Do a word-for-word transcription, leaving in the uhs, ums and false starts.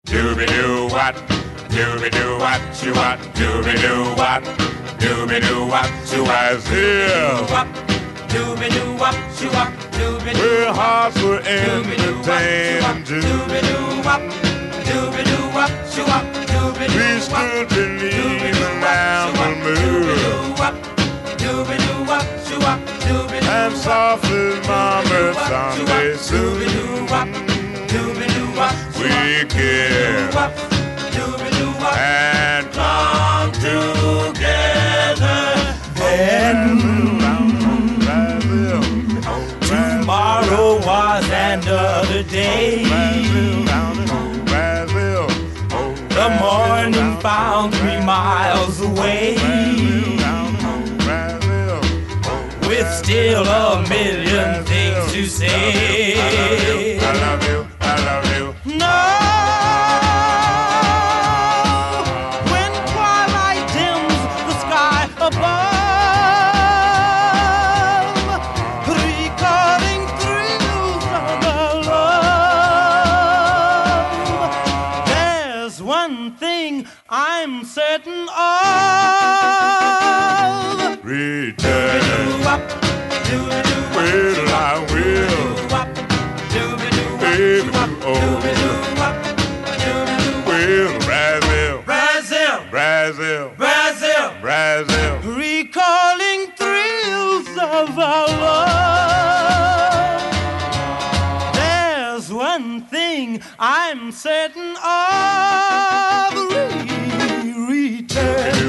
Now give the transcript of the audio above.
Dooby doo what? Dooby doo what? You what? Dooby doo what? Dooby doo what? You Brazil. Dooby doo wop, shoo wop, dooby doo. We're hard for entertaining. Dooby doo wop, dooby doo wop, shoo wop, dooby doo. We still believe in animal move. Dooby doo wop, shoo wop, dooby doo. And soft as mama Sunday Dooby doo wop, dooby doo wop. We care and come together. Then tomorrow was another day. The morning found three miles away, with still a million things to say. I love you, I love you. No, when twilight dims the sky above, recording thrills of our love, there's one thing I'm certain of. Return. Well, I will. Baby, oh. Well, Brazil. Brazil, Brazil. Brazil, Brazil. recalling thrills of our love. There's one thing I'm certain of. Re- return.